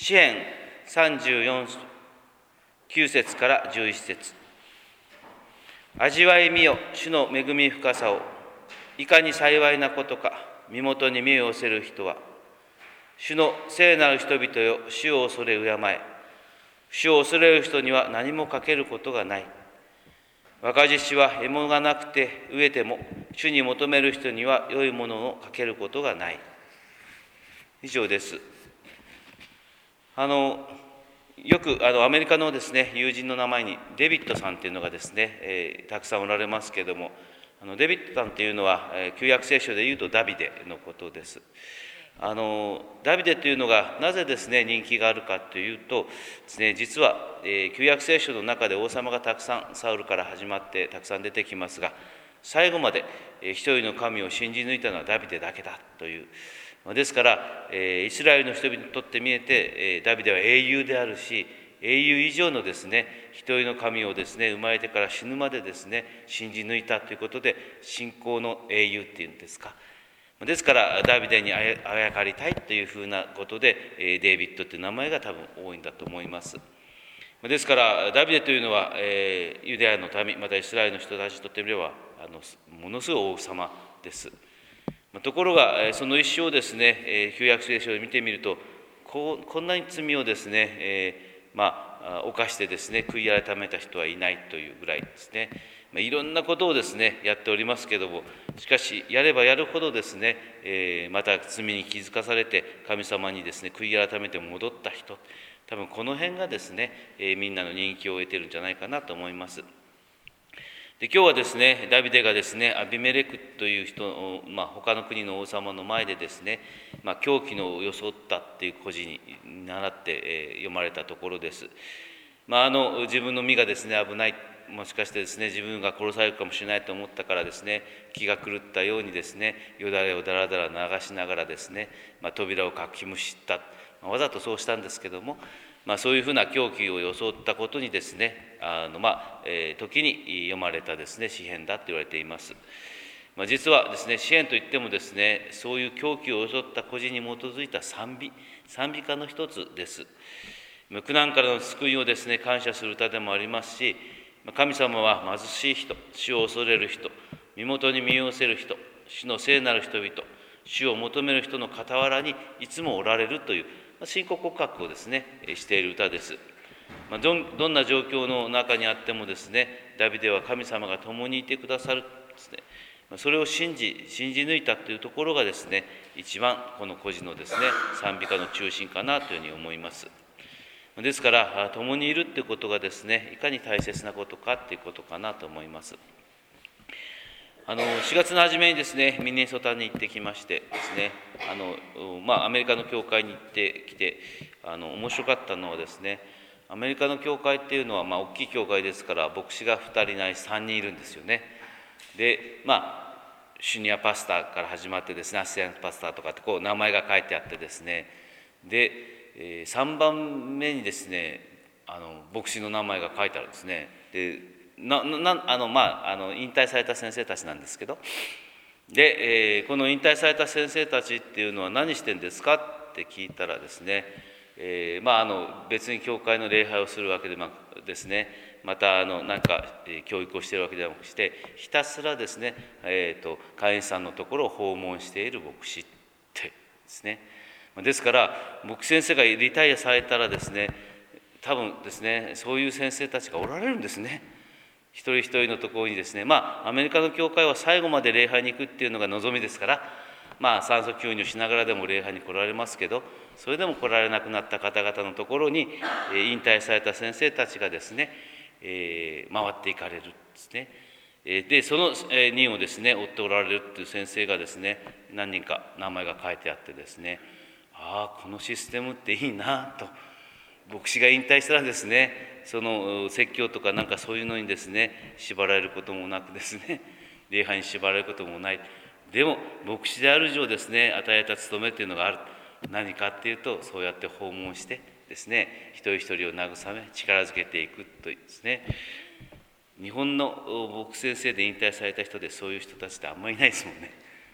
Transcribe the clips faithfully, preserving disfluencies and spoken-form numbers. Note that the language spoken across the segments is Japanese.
詩編さんじゅうよん、きゅう節からじゅういち節。味わいみよ、主の恵み深さを。いかに幸いなことか、身元に身を寄せる人は。主の聖なる人々よ、主を恐れ敬え。主を恐れる人には何もかけることがない。若獅子は獲物がなくて飢えても、主に求める人には良いものをかけることがない。以上です。あのよくあのアメリカのですね、友人の名前にデビッドさんというのがですね、えー、たくさんおられますけれども、あのデビッドさんというのは、えー、旧約聖書でいうとダビデのことです。あのダビデというのがなぜですね人気があるかというとですね、実は、えー、旧約聖書の中で王様がたくさんサウルから始まってたくさん出てきますが、最後まで、えー、一人の神を信じ抜いたのはダビデだけだという。ですから、えー、イスラエルの人々にとって見えて、えー、ダビデは英雄であるし、英雄以上のですね一人の神をですね生まれてから死ぬまでですね信じ抜いたということで、信仰の英雄っていうんですか。ですからダビデにあやかりたいというふうなことで、デイビッドという名前が多分多いんだと思います。ですからダビデというのは、えー、ユダヤの民、またイスラエルの人たちにとってみればあのものすごい王様です。ところがその一生をですね、旧約聖書を見てみると、こうこんなに罪をですね、えー、まあ犯してですね悔い改めた人はいないというぐらいですね。いろんなことをですねやっておりますけれども、しかしやればやるほどですね、えー、また罪に気づかされて神様にですね悔い改めて戻った人、多分この辺がですね、えー、みんなの人気を得てるんじゃないかなと思います。で今日はですね、ダビデがですねアビメレクという人、まあ、他の国の王様の前でですね、まあ、狂気の装ったっていう故事に倣って、えー、読まれたところです。まあ、あの自分の身がですね危ない、もしかしてですね自分が殺されるかもしれないと思ったからですね、気が狂ったようにですねよだれをだらだら流しながらですね、まあ、扉をかきむしった、まあ、わざとそうしたんですけども、まあ、そういうふうな狂気を装ったことにですねあの、まあえー、時に読まれたですね詩編だと言われています。まあ、実はですね詩編といってもですね、そういう狂気を装った故事に基づいた賛美賛美歌の一つです。苦難からの救いをですね感謝する歌でもありますし、神様は貧しい人、主を恐れる人、身元に身を寄せる人、主の聖なる人々、主を求める人の傍らにいつもおられるという信仰告白をですねしている歌です。どん、どんな状況の中にあってもですね、ダビデは神様が共にいてくださるですね、それを信じ信じ抜いたというところがですね、一番この故事のですね賛美歌の中心かなというふうに思います。ですから共にいるということがですねいかに大切なことかということかなと思います。あのしがつの初めにですねミネソタに行ってきましてですね、あの、まあ、アメリカの教会に行ってきて、あの面白かったのはですね、アメリカの教会っていうのは、まあ、大きい教会ですから牧師がふたりないさんにんいるんですよね。でまあシニアパスターから始まってですね、アシスタントパスターとかってこう名前が書いてあってですね、でさんばんめにですねあの牧師の名前が書いてあるんですね。でななあのまああの引退された先生たちなんですけど、で、えー、この引退された先生たちっていうのは何してんですかって聞いたらですね、えー、まああの別に教会の礼拝をするわけでもですね、またあの何か、えー、教育をしているわけではなくしてひたすらですね、えーと、会員さんのところを訪問している牧師ってですね。ですから牧師先生がリタイアされたらですね、多分ですねそういう先生たちがおられるんですね。一人一人のところにですね、まあアメリカの教会は最後まで礼拝に行くっていうのが望みですから、まあ酸素吸入しながらでも礼拝に来られますけど、それでも来られなくなった方々のところに引退された先生たちがですね、えー、回っていかれるんですね。でその任をですね追っておられるっていう先生がですね何人か名前が書いてあってですね、ああこのシステムっていいなと。牧師が引退したらですね、その説教とかなんかそういうのにですね縛られることもなくですね、礼拝に縛られることもない。でも牧師である以上ですね与えた務めっていうのがある。何かっていうと、そうやって訪問してですね一人一人を慰め力づけていくというですね。日本の牧師先生で引退された人でそういう人たちってあんまりいないですもんね。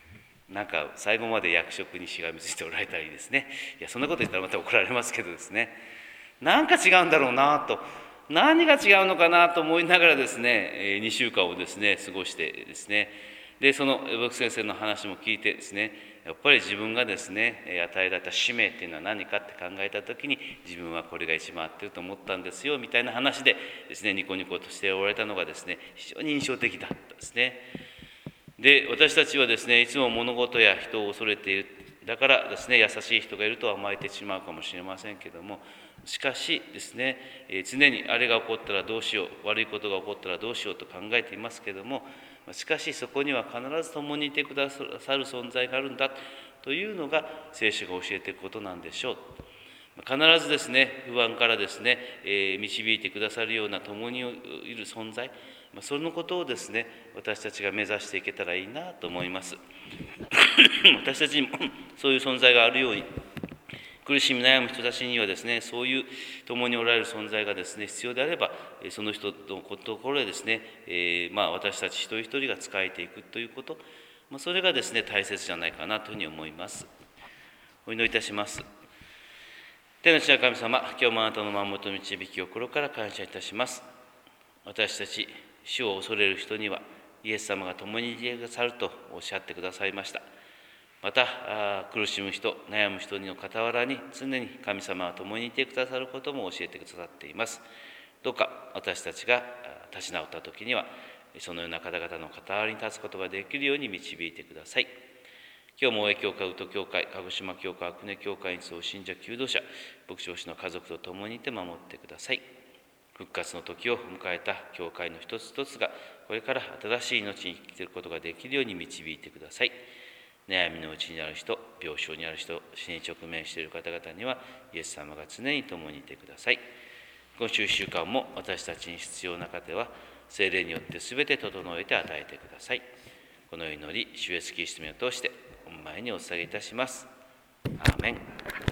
なんか最後まで役職にしがみついておられたりですね、いやそんなこと言ったらまた怒られますけどですね、なんか違うんだろうなと、何が違うのかなと思いながらですね、にしゅうかんをですね過ごしてですね、でその牧先生の話も聞いてですね、やっぱり自分がですね与えられた使命っていうのは何かって考えた時に、自分はこれが一番合ってると思ったんですよみたいな話でですね、ニコニコとしておられたのがですね、非常に印象的だったですね。で私たちはですね、いつも物事や人を恐れている、だからですね優しい人がいると甘えてしまうかもしれませんけども、しかしですね、常にあれが起こったらどうしよう、悪いことが起こったらどうしようと考えていますけども、しかしそこには必ず共にいてくださる存在があるんだというのが聖書が教えていることなんでしょう。必ずですね、不安からですね、えー、導いてくださるような共にいる存在、そのことをですね、私たちが目指していけたらいいなと思います。私たちにもそういう存在があるように、苦しみ悩む人たちにはですね、そういう共におられる存在がですね、必要であれば、その人のところへですね、えー、まあ私たち一人一人が仕えていくということ、まあ、それがですね、大切じゃないかなというふうに思います。お祈りいたします。天の父なる神様、今日もあなたの守りと導きを心から感謝いたします。私たち、主を恐れる人には、イエス様が共にいてくださるとおっしゃってくださいました。また、苦しむ人、悩む人の傍らに常に神様は共にいてくださることも教えてくださっています。どうか私たちが立ち直った時には、そのような方々の傍らに立つことができるように導いてください。今日も大江教会、宇都教会、鹿児島教会、阿久根教会にそう信者、求道者、牧師の家族と共にいて守ってください。復活の時を迎えた教会の一つ一つが、これから新しい命に生きていることができるように導いてください。悩みのうちにある人、病床にある人、死に直面している方々には、イエス様が常に共にいてください。今週いっしゅうかんも私たちに必要な方は、聖霊によってすべて整えて与えてください。この祈り、主イエスキリストを通して、御前にお捧げいたします。アーメン。